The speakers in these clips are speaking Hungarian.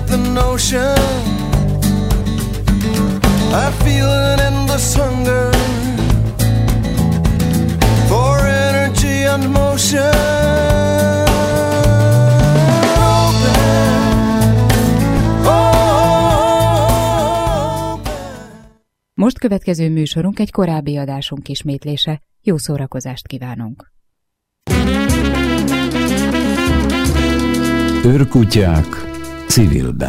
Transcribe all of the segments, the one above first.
like the notion. I feel an endless hunger for energy and motion. Most következő műsorunk egy korábbi adásunk ismétlése. Jó szórakozást kívánunk! Őrkutyák civilben.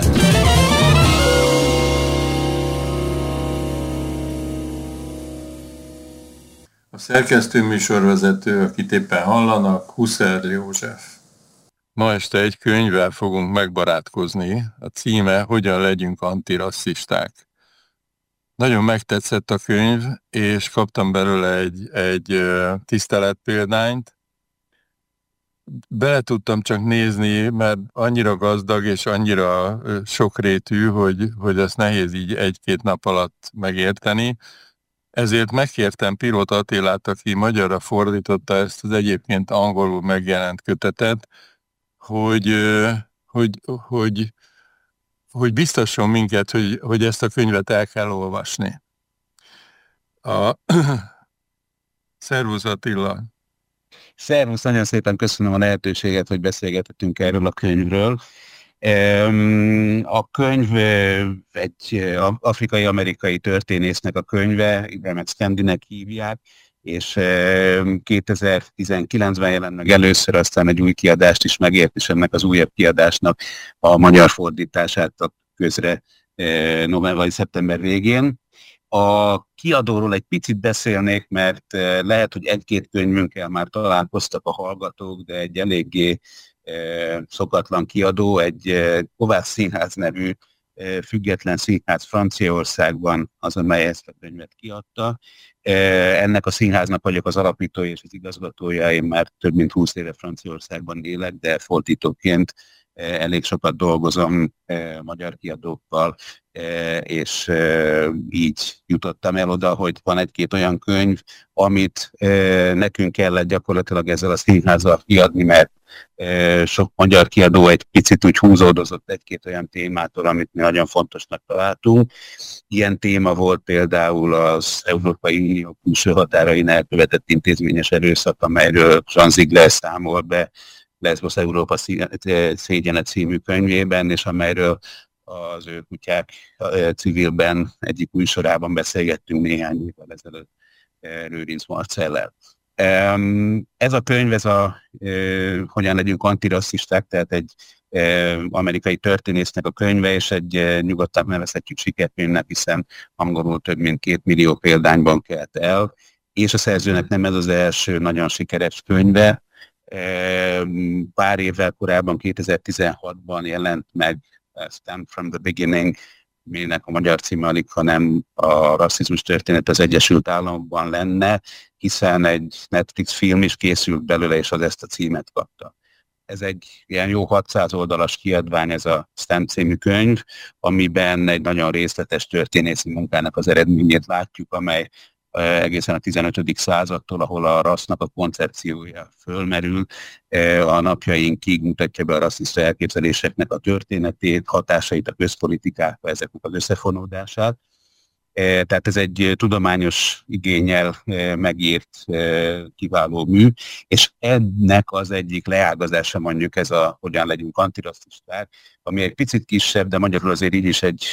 A szerkesztő műsorvezető, akit éppen hallanak, Huszer József. Ma este egy könyvvel fogunk megbarátkozni. A címe Hogyan legyünk antirasszisták. Nagyon megtetszett a könyv, és kaptam belőle egy tiszteletpéldányt. Bele tudtam csak nézni, mert annyira gazdag és annyira sokrétű, hogy ezt nehéz így egy-két nap alatt megérteni. Ezért megkértem Pilot Attilát, aki magyarra fordította ezt az egyébként angolul megjelent kötetet, hogy biztasson minket, hogy ezt a könyvet el kell olvasni. Szervusz Attila! Szervusz, nagyon szépen köszönöm a lehetőséget, hogy beszélgethetünk erről a könyvről. A könyv egy afrikai-amerikai történésznek a könyve, Ibram X. Kendinek hívják, és 2019-ben jelent meg először, aztán egy új kiadást is megért, és ennek az újabb kiadásnak a magyar fordítását a közre november vagy szeptember végén. A kiadóról egy picit beszélnék, mert lehet, hogy egy-két könyvünkkel már találkoztak a hallgatók, de egy eléggé szokatlan kiadó, egy Kovács Színház nevű független színház Franciaországban az, amely ezt a könyvet kiadta. Ennek a színháznak vagyok az alapítója és az igazgatója, én már több mint 20 éve Franciaországban élek, de fordítóként elég sokat dolgozom magyar kiadókkal, és így jutottam el oda, hogy van egy-két olyan könyv, amit nekünk kellett gyakorlatilag ezzel a színházzal kiadni, mert sok magyar kiadó egy picit úgy húzódozott egy-két olyan témától, amit mi nagyon fontosnak találtunk. Ilyen téma volt például az Európai Unió külső határain elkövetett intézményes erőszak, amelyről Jean Ziegler számol be Leszbosz Európa szégyene című könyvében, és amelyről az Őrkutyák civilben egyik új sorában beszélgettünk néhány évvel ezelőtt Lőrinc Marcellel. Ez a könyv, ez a Hogyan legyünk antirasszisták, tehát egy amerikai történésznek a könyve, és egy nyugodtan nevezhetjük sikerkönyvnek, hiszen angolul több mint 2 millió példányban kelt el, és a szerzőnek nem ez az első nagyon sikeres könyve. Pár évvel korábban, 2016-ban jelent meg Stand from the Beginning, aminek a magyar címe alig, hanem a rasszizmus történet az Egyesült Államokban lenne, hiszen egy Netflix film is készült belőle, és az ezt a címet kapta. Ez egy ilyen jó 600 oldalas kiadvány, ez a Stand című könyv, amiben egy nagyon részletes történészi munkának az eredményét látjuk, amely egészen a 15. századtól, ahol a rassznak a koncepciója fölmerül, a napjainkig mutatja be a rasszista elképzeléseknek a történetét, hatásait a közpolitikákba, ezeknek az összefonódását. Tehát ez egy tudományos igénnyel megírt kiváló mű, és ennek az egyik leágazása mondjuk ez a Hogyan legyünk antirasszisták, ami egy picit kisebb, de magyarul azért így is egy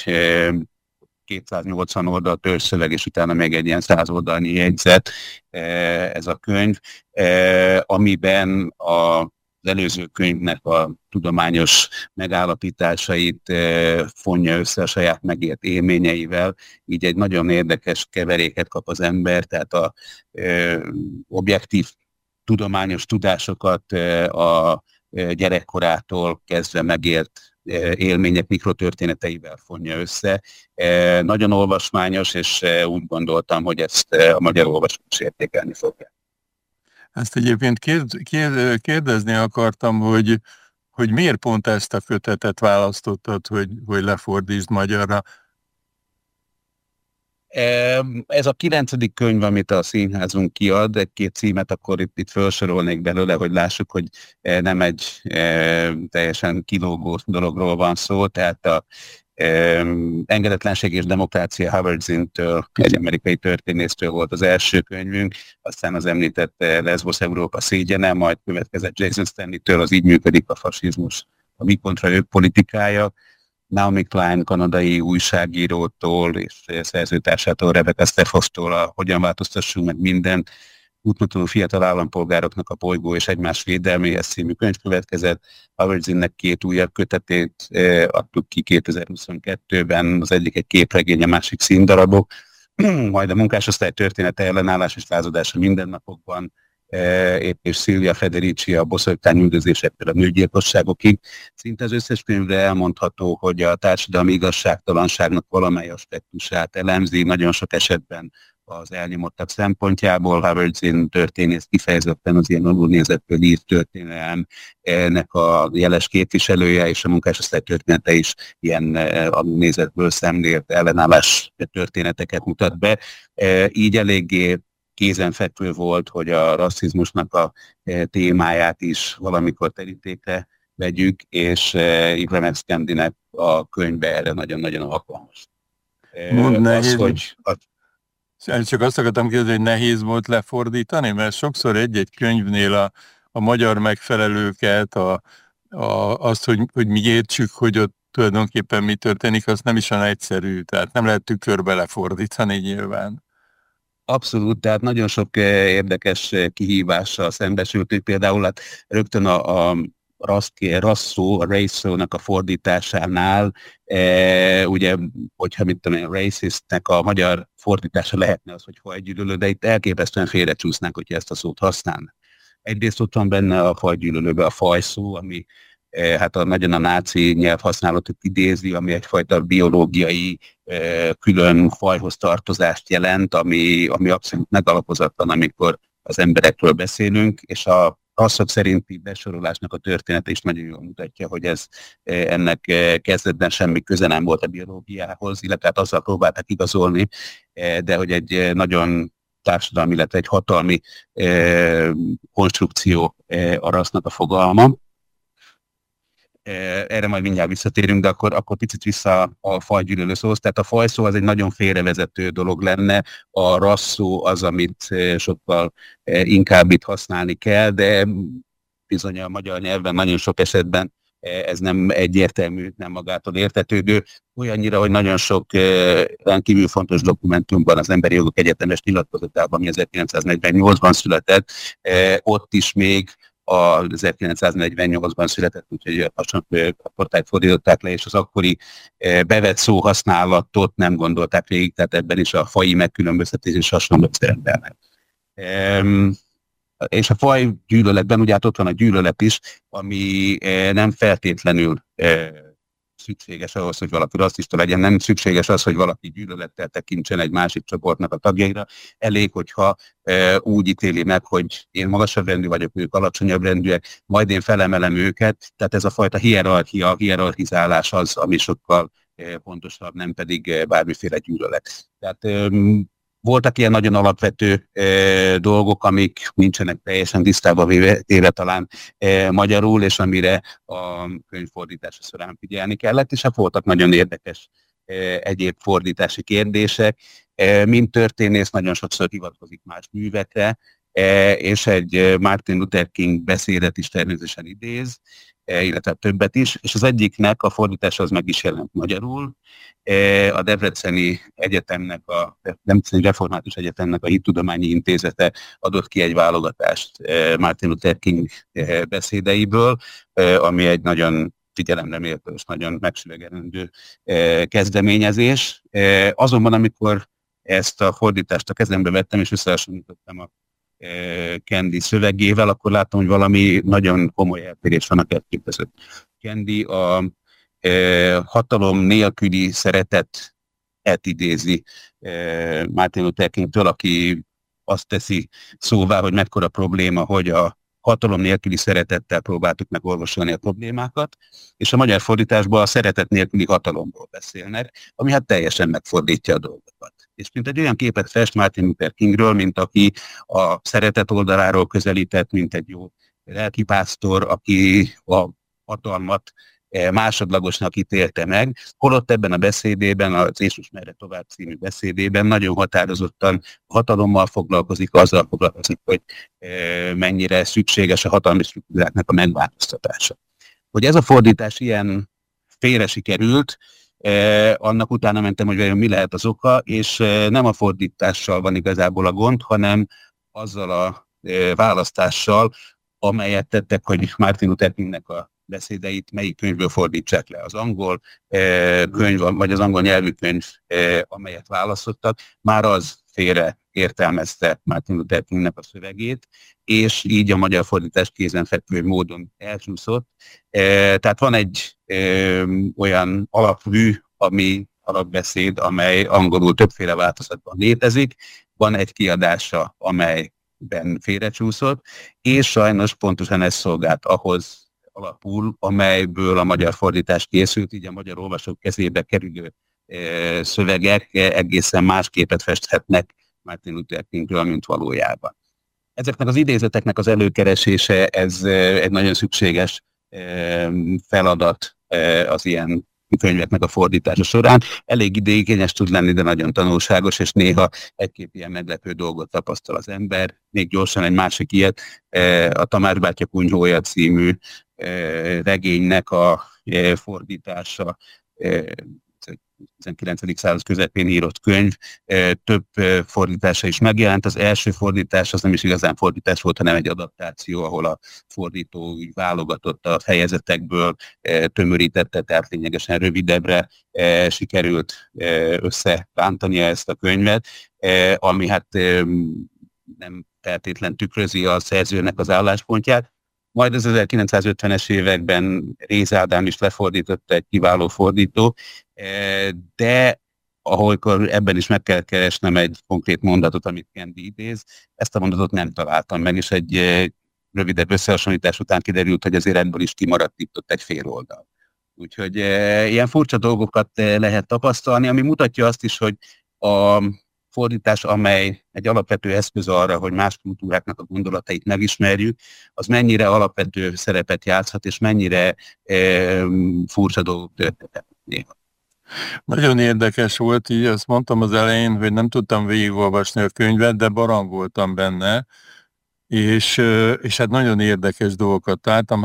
280 oldal törzszöveg, és utána még egy ilyen 100 oldalnyi jegyzet ez a könyv, amiben az előző könyvnek a tudományos megállapításait fonja össze a saját megélt élményeivel, így egy nagyon érdekes keveréket kap az ember, tehát a objektív tudományos tudásokat a gyerekkorától kezdve megélt élmények mikrotörténeteivel fonja össze. Nagyon olvasmányos, és úgy gondoltam, hogy ezt a magyar olvasók is értékelni fogják. Ezt egyébként kérdezni akartam, hogy miért pont ezt a kötetet választottad, hogy lefordítsd magyarra? Ez a 9. könyv, amit a színházunk kiad, egy-két címet akkor itt felsorolnék belőle, hogy lássuk, hogy nem egy teljesen kilógó dologról van szó, tehát a Engedetlenség és demokrácia Howard Zinntől, egy amerikai történésztől volt az első könyvünk, aztán az említett Lesbos Európa szégyene, majd következett Jason Stanley-től az Így működik a fasizmus, a mi kontra ők politikája, Naomi Klein kanadai újságírótól és szerzőtársától, Rebecca Steffostól a Hogyan változtassunk meg minden útmutató fiatal állampolgároknak a bolygó és egymás védelméhez című könyv következett. Howard Zinnnek 2 újabb kötetét adtuk ki 2022-ben, az egyik egy képregény, a másik színdarabok, majd a munkásosztály története, ellenállás és lázadása mindennapokban, épp és Silvia Federici a boszorkányüldözésektől a nőgyilkosságokig. Szinte az összes könyvre elmondható, hogy a társadalmi igazságtalanságnak valamely aspektusát elemzi, nagyon sok esetben az elnyomottak szempontjából. Howard Zinn történész kifejezetten az ilyen alulnézetből írt történelemnek a jeles képviselője, és a munkásosztály története is ilyen alulnézetből szemlélt ellenállás történeteket mutat be. Így eléggé kézenfekvő volt, hogy a rasszizmusnak a témáját is valamikor terítékre vegyük, és Ibram X. Kendinek a könyve erre nagyon-nagyon alkalmas. Csak azt akartam kérdezni, hogy nehéz volt lefordítani, mert sokszor egy-egy könyvnél a magyar megfelelőket, azt, hogy mi értsük, hogy ott tulajdonképpen mi történik, az nem is olyan egyszerű, tehát nem lehet tükörbe lefordítani nyilván. Abszolút, tehát nagyon sok érdekes kihívással szembesültünk, például hát rögtön a race-szónak a fordításánál, ugye, hogyha mit tudom én, racistnek a magyar fordítása lehetne az, hogy fajgyűlölő, de itt elképesztően félrecsúsznánk, hogyha ezt a szót használnánk. Egyrészt ott van benne a fajgyűlölőbe a fajszó, ami hát nagyon a náci nyelvhasználatot idézi, ami egyfajta biológiai külön fajhoz tartozást jelent, ami abszolút megalapozatlan, amikor az emberekről beszélünk, és a rasszok szerinti besorolásnak a története is nagyon jól mutatja, hogy ennek kezdetben semmi köze nem volt a biológiához, illetve hát azzal próbálták igazolni, de hogy egy nagyon társadalmi, illetve egy hatalmi konstrukció a rassznak a fogalma. Erre majd mindjárt visszatérünk, de akkor picit vissza a fajgyűlölő szóhoz. Tehát a fajszó az egy nagyon félrevezető dolog lenne, a rasszó az, amit sokkal inkább itt használni kell, de bizony a magyar nyelven nagyon sok esetben ez nem egyértelmű, nem magától értetődő. Olyannyira, hogy nagyon sok rendkívül fontos dokumentumban, az Emberi Jogok Egyetemes nyilatkozatában, ami 1948-ban született, ott is még a 1948-ban született, úgyhogy a portályt fordították le, és az akkori bevett szóhasználatot nem gondolták végig, tehát ebben is a faji megkülönböztetés és hasonlók szerepelnek. És a fajgyűlöletben ugye ott van a gyűlölet is, ami nem feltétlenül szükséges ahhoz, hogy valaki rasszista legyen, nem szükséges az, hogy valaki gyűlölettel tekintsen egy másik csoportnak a tagjaira. Elég, hogyha úgy ítéli meg, hogy én magasabb rendű vagyok, ők alacsonyabb rendűek, majd én felemelem őket. Tehát ez a fajta hierarchizálás az, ami sokkal pontosabb, nem pedig bármiféle gyűlölet. Tehát voltak ilyen nagyon alapvető dolgok, amik nincsenek teljesen tisztába véve talán magyarul, és amire a könyvfordítása során figyelni kellett, és hát voltak nagyon érdekes egyéb fordítási kérdések. Mint történész nagyon sokszor hivatkozik más művekre, és egy Martin Luther King beszédet is természetesen idéz, illetve többet is, és az egyiknek a fordítása az meg is jelent magyarul. A Debreceni Egyetemnek, a Debreceni Református Egyetemnek a Hittudományi Intézete adott ki egy válogatást Martin Luther King beszédeiből, ami egy nagyon figyelemre méltó és nagyon megsüvegelendő kezdeményezés. Azonban, amikor ezt a fordítást a kezembe vettem, és összehasonlítottam a Kendi szövegével, akkor láttam, hogy valami nagyon komoly eltérés van a kettő között. Kendi a hatalom nélküli szeretetet idézi Martin Luther Kingtől, aki azt teszi szóvá, hogy mekkora probléma, hogy a hatalom nélküli szeretettel próbáltuk meg orvosolni a problémákat, és a magyar fordításban a szeretet nélküli hatalomról beszélnek, ami hát teljesen megfordítja a dolgokat. És mint egy olyan képet fest Martin Luther Kingről, mint aki a szeretet oldaláról közelített, mint egy jó lelkipásztor, aki a hatalmat másodlagosnak ítélte meg, holott ebben a beszédében, az Jézus merre tovább című beszédében nagyon határozottan hatalommal foglalkozik, azzal foglalkozik, hogy mennyire szükséges a hatalmi struktúráknak a megváltoztatása. Hogy ez a fordítás ilyen félre sikerült, annak utána mentem, hogy vajon mi lehet az oka, és nem a fordítással van igazából a gond, hanem azzal a választással, amelyet tettek, hogy Martin Luther Kingnek a beszédeit melyik könyvből fordítsák le. Az angol könyv, vagy az angol nyelvű könyv, amelyet választottak, már az félre értelmezte Martin Luther Kingnek a szövegét, és így a magyar fordítás kézenfekvő módon elcsúszott. Tehát van egy olyan alapmű, ami alapbeszéd, amely angolul többféle változatban létezik, van egy kiadása, amelyben félrecsúszott, és sajnos pontosan ez szolgált ahhoz alapul, amelyből a magyar fordítás készült, így a magyar olvasók kezébe kerülő szövegek egészen más képet festhetnek Martin Luther Kingről, mint valójában. Ezeknek az idézeteknek az előkeresése, ez egy nagyon szükséges feladat az ilyen könyveknek a fordítása során. Elég idégényes tud lenni, de nagyon tanulságos, és néha egy-két ilyen meglepő dolgot tapasztal az ember. Még gyorsan egy másik ilyet, a Tamás bátya kunyhója című regénynek a fordítása, 19. század közepén írott könyv, több fordítása is megjelent. Az első fordítás az nem is igazán fordítás volt, hanem egy adaptáció, ahol a fordító válogatott a fejezetekből, tömörítette, tehát lényegesen rövidebbre sikerült összerántania ezt a könyvet, ami hát nem feltétlen tükrözi a szerzőnek az álláspontját. Majd az 1950-es években Réz Ádám is lefordította, egy kiváló fordító, de ahol ebben is meg kell keresnem egy konkrét mondatot, amit Kendi idéz, ezt a mondatot nem találtam meg, és egy rövidebb összehasonlítás után kiderült, hogy azért ebből is kimaradt itt ott egy fél oldal. Úgyhogy ilyen furcsa dolgokat lehet tapasztalni, ami mutatja azt is, hogy a fordítás, amely egy alapvető eszköz arra, hogy más kultúráknak a gondolatait megismerjük, az mennyire alapvető szerepet játszhat, és mennyire furcsa dolgok történtek néha. Nagyon érdekes volt, így azt mondtam az elején, hogy nem tudtam végigolvasni a könyvet, de barangoltam benne, és hát nagyon érdekes dolgokat találtam,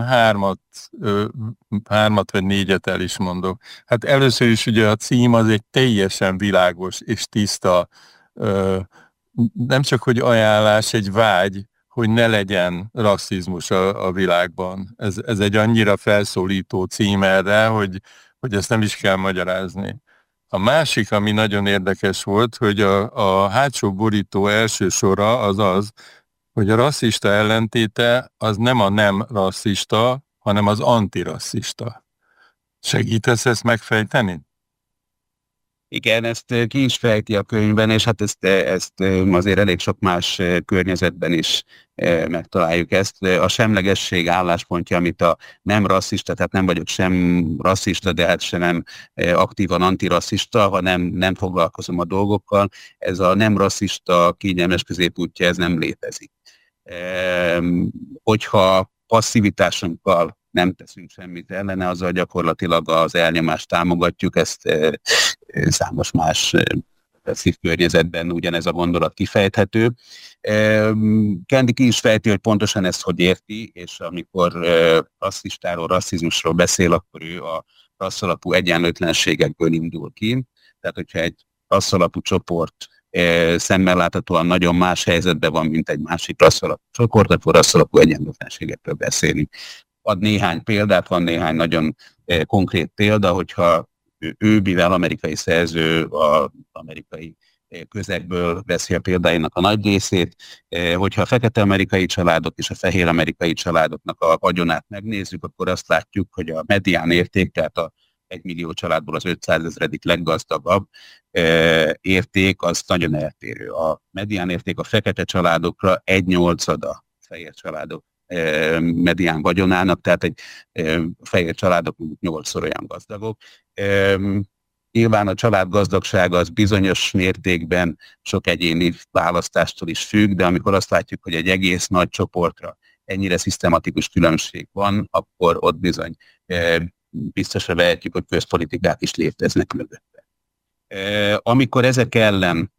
hármat vagy négyet el is mondok. Hát először is ugye a cím az egy teljesen világos és tiszta, nem csak hogy ajánlás, egy vágy, hogy ne legyen rasszizmus a világban. Ez egy annyira felszólító cím erre, hogy ezt nem is kell magyarázni. A másik, ami nagyon érdekes volt, hogy a hátsó borító első sora az az, hogy a rasszista ellentéte az nem a nem rasszista, hanem az antirasszista. Segítesz ezt megfejteni? Igen, ezt ki is fejti a könyvben, és hát ezt azért elég sok más környezetben is megtaláljuk ezt. A semlegesség álláspontja, amit a nem rasszista, tehát nem vagyok sem rasszista, de hát se nem aktívan antirasszista, hanem nem foglalkozom a dolgokkal. Ez a nem rasszista kényelmes középútja, ez nem létezik. Hogyha passzivitásunkkal nem teszünk semmit ellene, azzal gyakorlatilag az elnyomást támogatjuk, ezt számos más szívkörnyezetben ugyanez a gondolat kifejthető. Kendi ki is fejti, hogy pontosan ezt hogy érti, és amikor rasszistáról, rasszizmusról beszél, akkor ő a rasszalapú egyenlőtlenségekből indul ki. Tehát, hogyha egy rasszalapú csoport szemmel láthatóan nagyon más helyzetben van, mint egy másik rasszalapú csoport, akkor rasszalapú egyenlőtlenségekről beszélünk. Ad néhány példát, van néhány nagyon konkrét példa, hogyha ő, mivel amerikai szerző, az amerikai közegből veszi a példáinak a nagy részét, hogyha a fekete amerikai családok és a fehér amerikai családoknak a vagyonát megnézzük, akkor azt látjuk, hogy a medián érték, tehát a 1 millió családból az 500 000. Leggazdagabb érték, az nagyon eltérő. A medián érték a fekete családokra 1/8 fehér családok medián vagyonának, tehát egy fehér családok 8-szor olyan gazdagok. Nyilván a család gazdagsága az bizonyos mértékben sok egyéni választástól is függ, de amikor azt látjuk, hogy egy egész nagy csoportra ennyire szisztematikus különbség van, akkor ott bizony biztosra vehetjük, hogy közpolitikák is léteznek mögötte. Amikor ezek ellen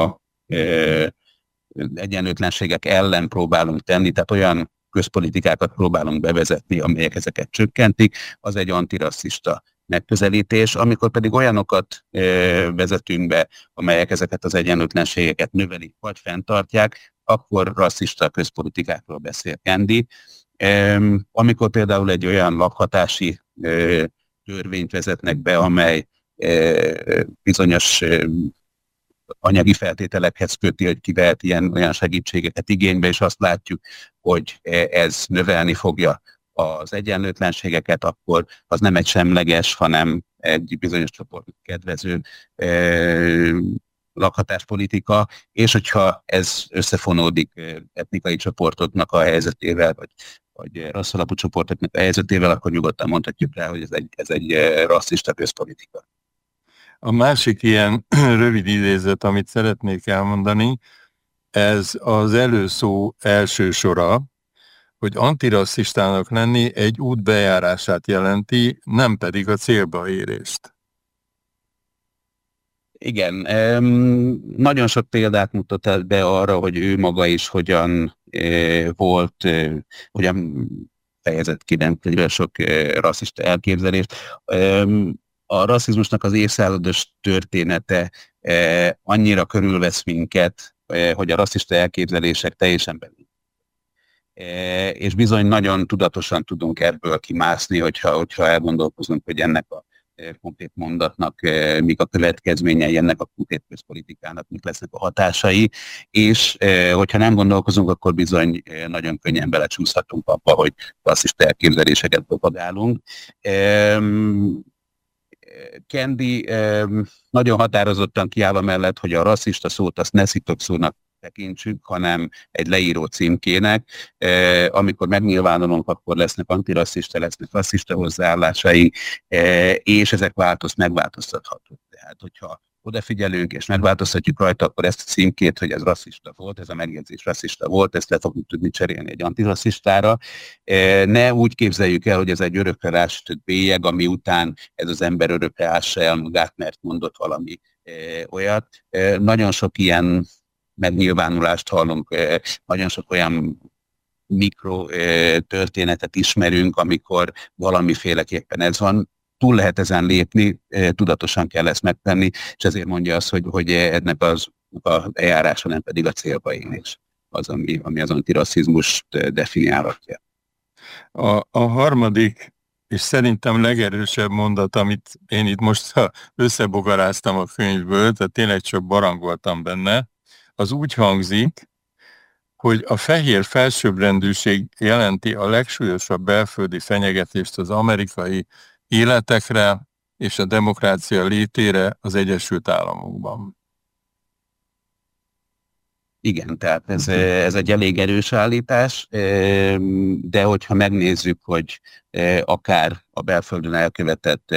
egyenlőtlenségek ellen próbálunk tenni, tehát olyan közpolitikákat próbálunk bevezetni, amelyek ezeket csökkentik, az egy antirasszista megközelítés, amikor pedig olyanokat vezetünk be, amelyek ezeket az egyenlőtlenségeket növelik vagy fenntartják, akkor rasszista közpolitikákról beszél Kendi. Amikor például egy olyan lakhatási törvényt vezetnek be, amely bizonyos anyagi feltételekhez köti, hogy ki vehet olyan segítségeket igénybe, és azt látjuk, hogy ez növelni fogja az egyenlőtlenségeket, akkor az nem egy semleges, hanem egy bizonyos csoport kedvező lakhatáspolitika, és hogyha ez összefonódik etnikai csoportoknak a helyzetével, vagy rasszalapú csoportoknak a helyzetével, akkor nyugodtan mondhatjuk rá, hogy ez egy rasszista közpolitika. A másik ilyen rövid idézet, amit szeretnék elmondani, ez az előszó első sora, hogy antirasszistának lenni egy út bejárását jelenti, nem pedig a célba érést. Igen, nagyon sok példát mutat be arra, hogy ő maga is hogyan volt, hogyan fejezett ki nem sok rasszista elképzelést. A rasszizmusnak az évszázados története annyira körülvesz minket, hogy a rasszista elképzelések teljesen belül. És bizony nagyon tudatosan tudunk ebből kimászni, hogyha elgondolkozunk, hogy ennek a konkrét mondatnak mik a következményei, ennek a konkrét közpolitikának mik lesznek a hatásai, és hogyha nem gondolkozunk, akkor bizony nagyon könnyen belecsúszhatunk abba, hogy rasszista elképzeléseket propagálunk. Kendi nagyon határozottan kiáll mellett, hogy a rasszista szót azt ne szitokszónak tekintsük, hanem egy leíró címkének. Amikor megnyilvánulunk, akkor lesznek antirasszista, lesznek rasszista hozzáállásai, és ezek megváltoztathatók. Tehát, hogyha odafigyelünk és megváltoztatjuk rajta, akkor ezt a címkét, hogy ez rasszista volt, ez a megjegyzés rasszista volt, ezt le fogjuk tudni cserélni egy antirasszistára. Ne úgy képzeljük el, hogy ez egy örökre rásütött bélyeg, ami után ez az ember örökre ássa el magát, mert mondott valami olyat. Nagyon sok ilyen megnyilvánulást hallunk, nagyon sok olyan mikro történetet ismerünk, amikor valamiféleképpen ez van. Túl lehet ezen lépni, tudatosan kell ezt megtenni, és ezért mondja azt, hogy ennek az eljárása nem pedig a célba érés, az, ami az antirasszizmust definiálhatja. A harmadik, és szerintem legerősebb mondat, amit én itt most összebogaráztam a könyvből, tehát tényleg csak barangoltam benne, az úgy hangzik, hogy a fehér felsőbbrendűség jelenti a legsúlyosabb belföldi fenyegetést az amerikai életekre és a demokrácia létére az Egyesült Államokban. Igen, tehát ez egy elég erős állítás, de hogyha megnézzük, hogy akár a belföldön elkövetett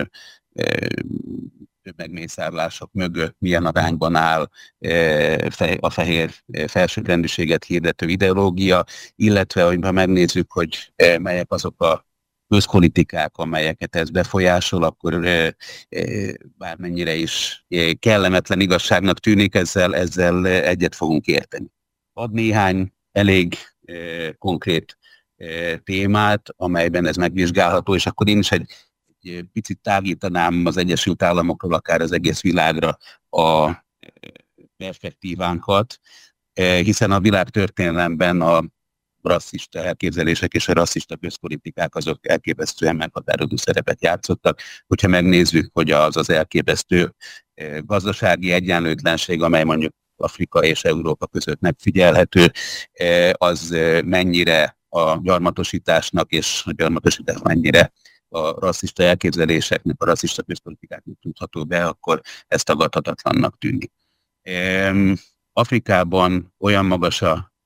tömegmészárlások mögött milyen arányban áll a fehér felsőbbrendűséget hirdető ideológia, illetve hogyha megnézzük, hogy melyek azok a közpolitikák, amelyeket ez befolyásol, akkor bármennyire is kellemetlen igazságnak tűnik, ezzel egyet fogunk érteni. Ad néhány elég konkrét témát, amelyben ez megvizsgálható, és akkor én is egy picit tágítanám az Egyesült Államokról, akár az egész világra a perspektívánkat, hiszen a világtörténelemben a rasszista elképzelések és a rasszista közpolitikák azok elképesztően meghatározó szerepet játszottak. Hogyha megnézzük, hogy az elképesztő gazdasági egyenlőtlenség, amely mondjuk Afrika és Európa között megfigyelhető, az mennyire a gyarmatosításnak, és a gyarmatosítás mennyire a rasszista elképzeléseknek, a rasszista közpolitikáknak tudható be, akkor ez tagadhatatlannak tűnik. Afrikában olyan magas a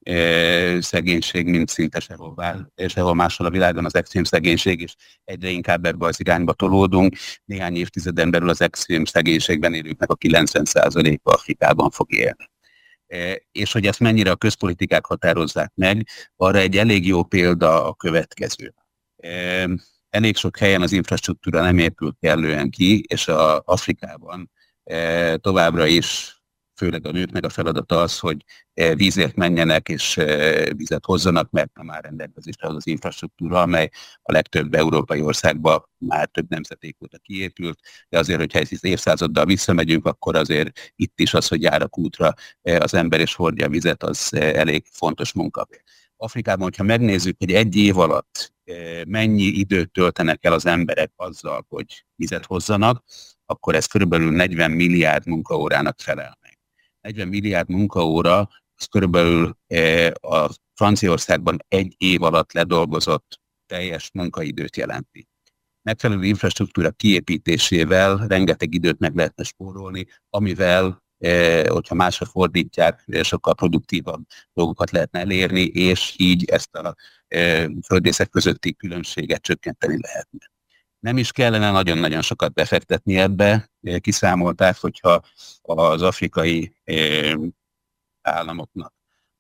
szegénység, mint szinte sehol máshol a világon az extrém szegénység, és egyre inkább ebbe az irányba tolódunk. Néhány évtizeden belül az extrém szegénységben élőknek a 90%-a Afrikában fog élni. És hogy ezt mennyire a közpolitikák határozzák meg, arra egy elég jó példa a következő. Elég sok helyen az infrastruktúra nem épült kellően ki, és Afrikában továbbra is főleg a nőknek a feladata az, hogy vízért menjenek és vizet hozzanak, mert nem áll rendelkezésre az infrastruktúra, amely a legtöbb európai országban már több nemzedék óta kiépült, de azért, hogyha egy évszázaddal visszamegyünk, akkor azért itt is az, hogy jár a kútra az ember és hordja a vizet, az elég fontos munka. Afrikában, hogyha megnézzük, hogy egy év alatt mennyi időt töltenek el az emberek azzal, hogy vizet hozzanak, akkor ez körülbelül 40 milliárd munkaórának felel meg. 40 milliárd munkaóra, az körülbelül a Franciaországban egy év alatt ledolgozott teljes munkaidőt jelenti. Megfelelő infrastruktúra kiépítésével rengeteg időt meg lehetne spórolni, amivel, hogyha másra fordítják, sokkal produktívabb dolgokat lehetne elérni, és így ezt a földrészek közötti különbséget csökkenteni lehetne. Nem is kellene nagyon-nagyon sokat befektetni ebbe. Kiszámolták, hogyha az afrikai államoknak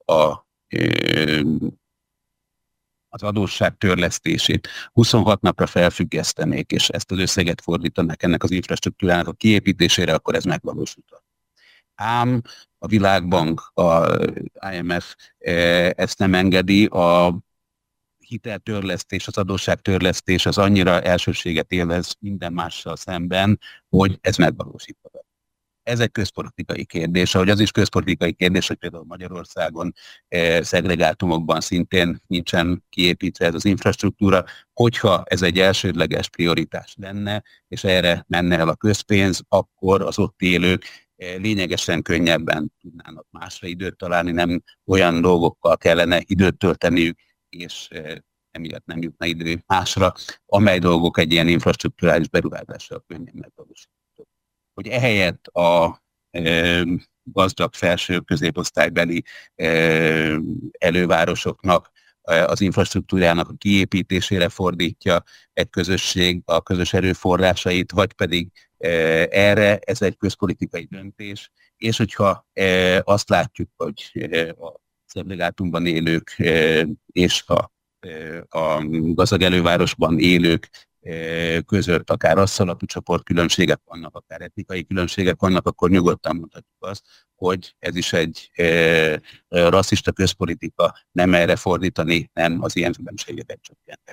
az adósság törlesztését 26 napra felfüggesztenék, és ezt az összeget fordítanak ennek az infrastruktúrának a kiépítésére, akkor ez megvalósulhat. Ám a Világbank, a IMF ezt nem engedi, a hiteltörlesztés, az adósságtörlesztés az annyira elsőséget élvez minden mással szemben, hogy ez megvalósítható. Ez egy közpolitikai kérdés, ahogy az is közpolitikai kérdés, hogy például Magyarországon szegregátumokban szintén nincsen kiépítve ez az infrastruktúra, hogyha ez egy elsődleges prioritás lenne, és erre menne el a közpénz, akkor az ott élők lényegesen könnyebben tudnának másra időt találni, nem olyan dolgokkal kellene időt tölteniük, és emiatt nem jutna idő másra, amely dolgok egy ilyen infrastrukturális beruházással könnyen megvalósítható. Hogy ehelyett a gazdag felső középosztálybeli elővárosoknak az infrastruktúrának a kiépítésére fordítja egy közösség a közös erőforrásait, vagy pedig erre, ez egy közpolitikai döntés, és hogyha azt látjuk, hogy a szegregátumban élők és a gazdag elővárosban élők között akár rasszalapú csoportkülönbségek vannak, akár etnikai különbségek vannak, akkor nyugodtan mondhatjuk azt, hogy ez is egy rasszista közpolitika, nem erre fordítani, nem az ilyen különbségeket csökkenteni.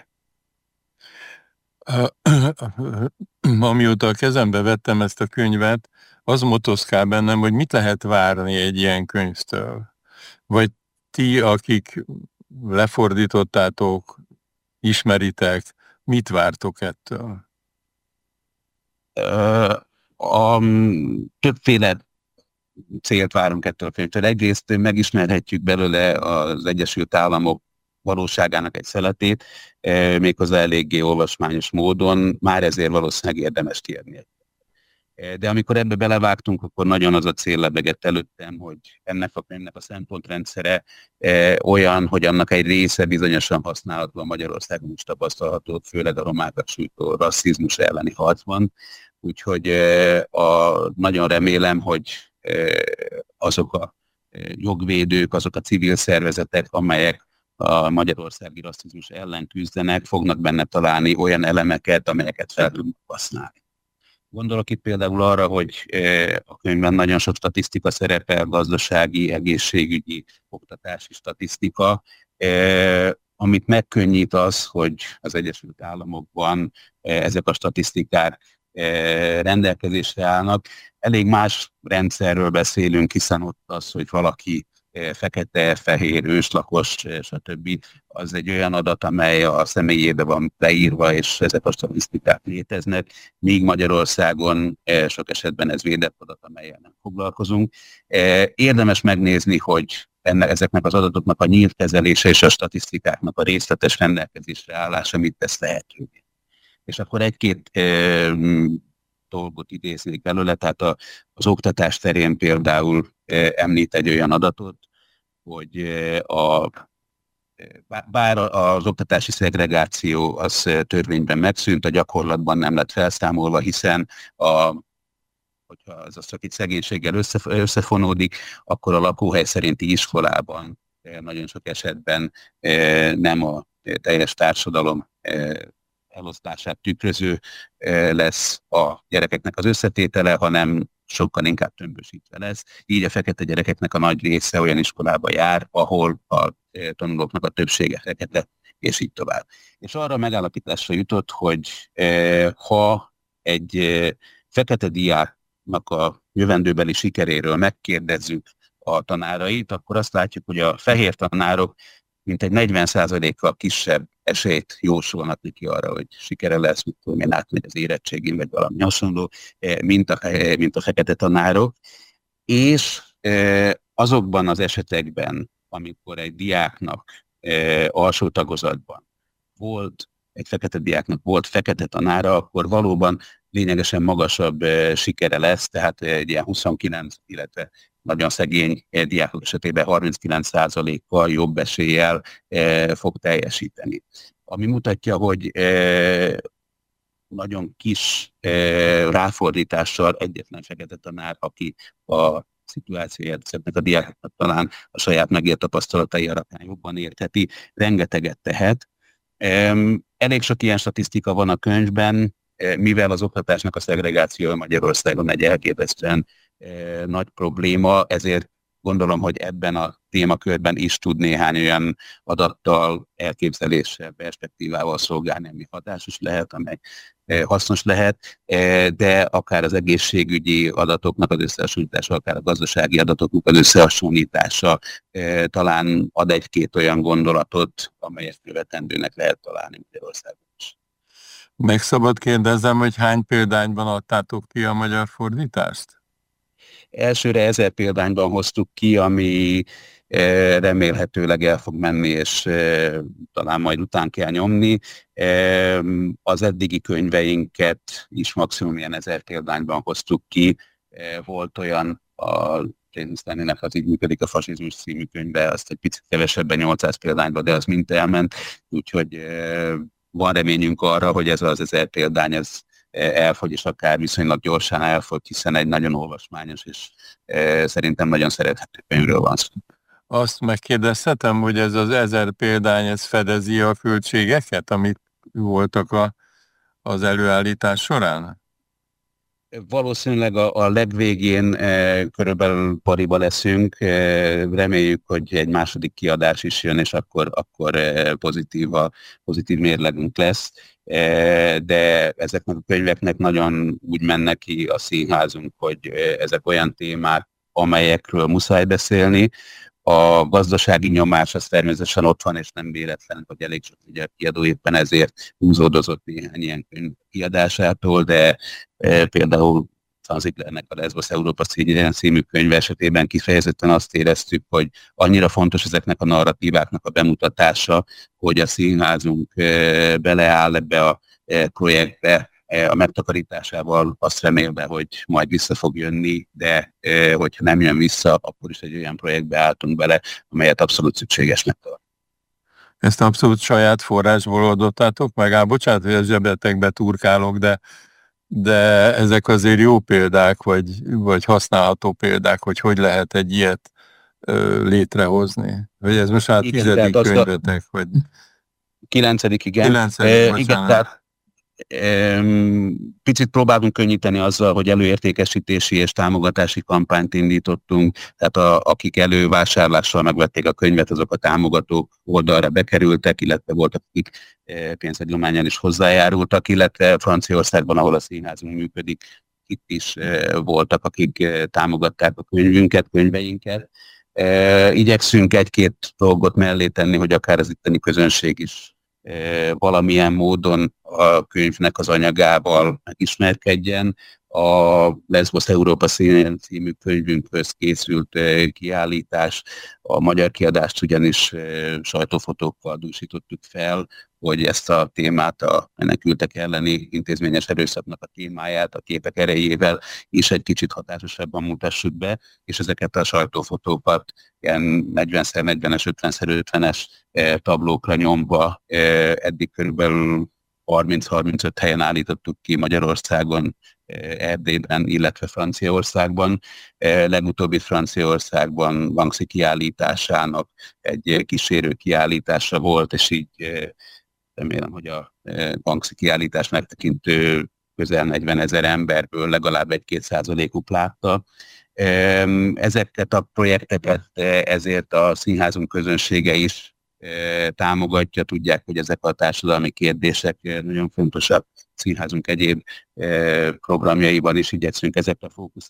Amióta a kezembe vettem ezt a könyvet, az motoszkál bennem, hogy mit lehet várni egy ilyen könyvtől. Vagy ti, akik lefordítottátok, ismeritek, mit vártok ettől? Többféle célt várunk ettől a könyvtől. Egyrészt megismerhetjük belőle az Egyesült Államok valóságának egy szeletét, méghozzá eléggé olvasmányos módon, már ezért valószínűleg érdemes kiadni. De amikor ebbe belevágtunk, akkor nagyon az a cél lebegett előttem, hogy ennek a könyvnek a szempontrendszere olyan, hogy annak egy része bizonyosan használható a Magyarországon is tapasztalható, főleg a romákat sújtó rasszizmus elleni harcban. Úgyhogy nagyon remélem, hogy azok a jogvédők, azok a civil szervezetek, amelyek a magyarországi rasszizmus ellen küzdenek, fognak benne találni olyan elemeket, amelyeket fel tudnak használni. Gondolok itt például arra, hogy a könyvben nagyon sok statisztika szerepel, gazdasági, egészségügyi, oktatási statisztika, amit megkönnyít az, hogy az Egyesült Államokban ezek a statisztikák rendelkezésre állnak. Elég más rendszerről beszélünk, hiszen ott az, hogy valaki fekete, fehér, őslakos, stb. Az egy olyan adat, amely a személyébe van beírva, és ezek a statisztikák léteznek, míg Magyarországon sok esetben ez védett adat, amellyel nem foglalkozunk. Érdemes megnézni, hogy ezeknek az adatoknak a nyílt kezelése és a statisztikáknak a részletes rendelkezésre állása mit tesz lehetővé. És akkor egy-két dolgot idéznék belőle, tehát az oktatás terén például említ egy olyan adatot, hogy bár az oktatási szegregáció az törvényben megszűnt, a gyakorlatban nem lett felszámolva, hiszen hogyha az a szakít szegénységgel összefonódik, akkor a lakóhely szerinti iskolában nagyon sok esetben nem a teljes társadalom elosztását tükröző lesz a gyerekeknek az összetétele, hanem sokkal inkább tömbösítve lesz. Így a fekete gyerekeknek a nagy része olyan iskolába jár, ahol a tanulóknak a többsége fekete, és így tovább. És arra megállapításra jutott, hogy ha egy fekete diáknak a jövendőbeli sikeréről megkérdezzük a tanárait, akkor azt látjuk, hogy a fehér tanárok mintegy 40%-kal kisebb esélyt jósolnak neki arra, hogy sikere lesz, mint átmegy az érettségén, vagy valami hasonló, mint a fekete tanárok. És azokban az esetekben, amikor egy diáknak alsó tagozatban egy fekete diáknak volt fekete tanára, akkor valóban lényegesen magasabb sikere lesz, tehát egy ilyen 29, illetve nagyon szegény diákok esetében 39%-kal jobb eséllyel fog teljesíteni. Ami mutatja, hogy nagyon kis ráfordítással egyetlen fekete tanár, aki a szituációját ezeknek a diákoknak talán a saját megélt tapasztalatai alapján jobban értheti, rengeteget tehet. Elég sok ilyen statisztika van a könyvben, mivel az oktatásnak a szegregáció Magyarországon egy elképesztően nagy probléma, ezért gondolom, hogy ebben a témakörben is tud néhány olyan adattal, elképzeléssel, perspektívával szolgálni, ami hatásos lehet, amely hasznos lehet, de akár az egészségügyi adatoknak az összehasonlítása, akár a gazdasági adatoknak az összehasonlítása talán ad egy-két olyan gondolatot, amelyet követendőnek lehet találni Magyarországon is. Meg szabad kérdezzem, hogy hány példányban adtátok ki a magyar fordítást? Elsőre 1000 példányban hoztuk ki, ami remélhetőleg el fog menni, és talán majd után kell nyomni. Az eddigi könyveinket is maximum ilyen 1000 példányban hoztuk ki. Volt olyan, a James Stanleynek az Így működik a fasizmus című könyvbe, azt egy picit kevesebben, 800 példányban, de az mind elment, úgyhogy van reményünk arra, hogy ez az 1000 példány ez elfogy, és akár viszonylag gyorsan elfogy, hiszen egy nagyon olvasmányos, és szerintem nagyon szerethető könyvről van szó. Azt megkérdezhetem, hogy ez az 1000 példány, ez fedezi a költségeket, amit voltak az előállítás során? Valószínűleg a legvégén körülbelül pariba leszünk, reméljük, hogy egy második kiadás is jön, és akkor pozitív mérlegünk lesz, de ezeknek a könyveknek nagyon úgy mennek ki a színházunk, hogy ezek olyan témák, amelyekről muszáj beszélni. A gazdasági nyomás az természetesen ott van, és nem véletlen, hogy elég sok magyar kiadó éppen ezért húzódozott néhány ilyen könyv kiadásától, de például Zanziglernek a Lesbos Európa című könyve esetében kifejezetten azt éreztük, hogy annyira fontos ezeknek a narratíváknak a bemutatása, hogy a színházunk beleáll ebbe a projektbe, a megtakarításával azt remélve, hogy majd vissza fog jönni, de hogyha nem jön vissza, akkor is egy olyan projektbe álltunk bele, amelyet abszolút szükségesnek tart. Ezt abszolút saját forrásból oldottátok meg? Bocsánat, hogy a zsebetekbe turkálok, de ezek azért jó példák, vagy használható példák, hogy lehet egy ilyet létrehozni. Vagy ez most már 10. könyvetek, vagy... 9. igen. 9. Igen, tehát picit próbálunk könnyíteni azzal, hogy előértékesítési és támogatási kampányt indítottunk, tehát akik elővásárlással megvették a könyvet, azok a támogatók oldalra bekerültek, illetve voltak, akik pénzadománnyal is hozzájárultak, illetve Franciaországban, ahol a színházunk működik, itt is voltak, akik támogatták a könyveinket. Igyekszünk egy-két dolgot mellé tenni, hogy akár az itteni közönség is valamilyen módon a könyvnek az anyagával megismerkedjen. a Lesbos Európa színén című könyvünkhöz készült kiállítás. A magyar kiadást ugyanis sajtófotókkal dúsítottuk fel, hogy ezt a témát, a menekültek elleni intézményes erőszaknak a témáját a képek erejével is egy kicsit hatásosabban mutassuk be, és ezeket a sajtófotókat ilyen 40x40-es, 50x50-es tablókra nyomva eddig körülbelül 30-35 helyen állítottuk ki Magyarországon, Erdélyben, illetve Franciaországban. Legutóbbi Franciaországban Banksy kiállításának egy kísérő kiállítása volt, és így remélem, hogy a Banksy kiállítás megtekintő közel 40 000 emberből legalább 1-2%-uk látta. Ezeket a projekteket ezért a színházunk közönsége is támogatja, tudják, hogy ezek a társadalmi kérdések nagyon fontosak. Színházunk egyéb programjaiban is igyekszünk ezekre fókuszálni.